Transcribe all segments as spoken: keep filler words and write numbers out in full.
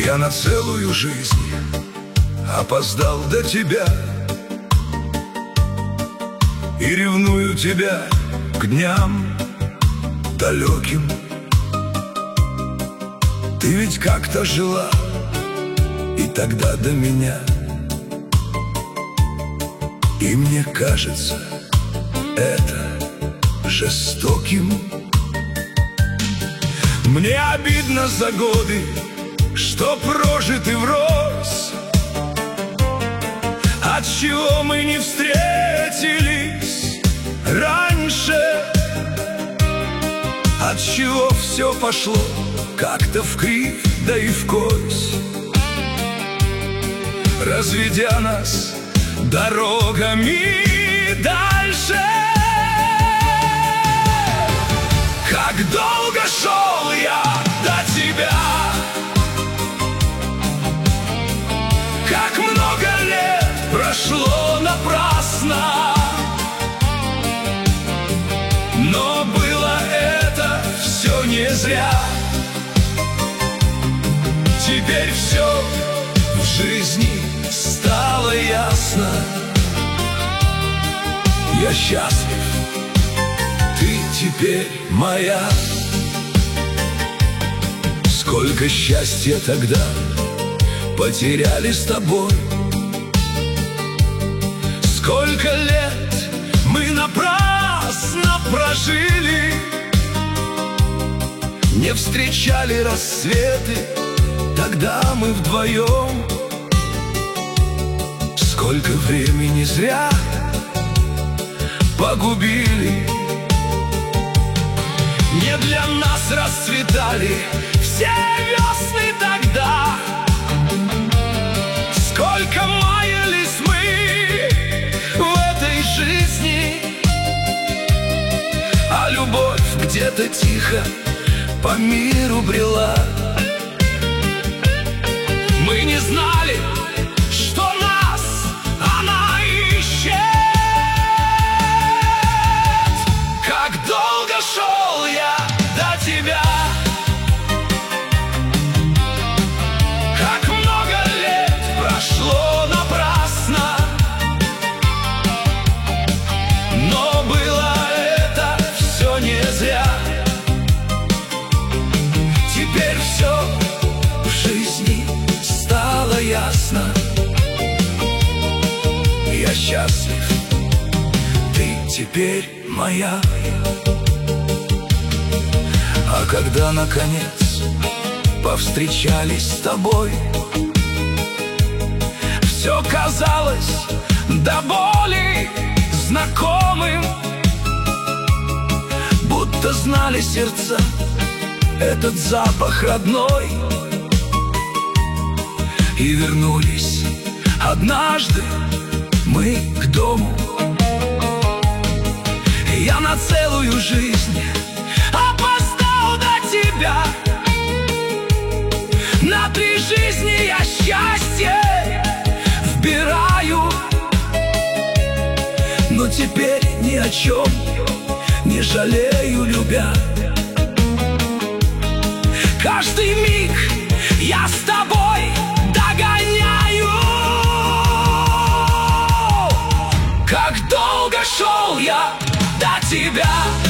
Я на целую жизнь опоздал до тебя и ревную тебя к дням далеким. Ты ведь как-то жила и тогда до меня, и мне кажется это жестоким. Мне обидно за годы, что прожиты врозь, отчего мы не встретились раньше, отчего все пошло как-то вкривь да и вкось, разведя нас дорогами дальше. Как долго шел я до тебя, как много лет прошло напрасно, но было это все не зря. Теперь все в жизни стало ясно. Я счастлив, ты теперь моя. Сколько счастья тогда потеряли с тобой, сколько лет мы напрасно прожили, не встречали рассветы тогда мы вдвоем. Сколько времени зря погубили, не для нас расцветали все весны тогда. Сколько маялись мы в этой жизни, а любовь где-то тихо по миру брела. Мы не знали, что нас она ищет. Как долго шел я до тебя, как много лет прошло напрасно, но было это все не зря. Теперь все в жизни стало ясно. Я счастлив, ты теперь моя. А когда наконец повстречались с тобой, все казалось до боли знакомым, будто знали сердца этот запах родной. И вернулись однажды мы к дому. Я на целую жизнь опоздал до тебя. На три жизни я счастье вбираю, но теперь ни о чем не жалею, любя. Каждый миг я с тобой догоняю. Как долго шел я до тебя,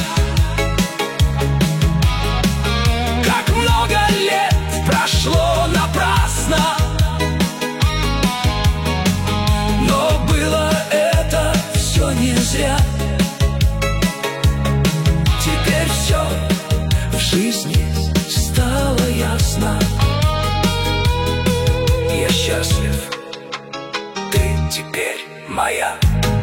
как много лет прошло напрасно, но было это все не зря. Теперь все в жизни стало ясно. Я счастлив, ты теперь моя.